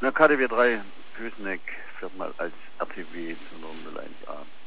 Na, KDW 3, Füßneck, fährt mal als RTW zu 001A.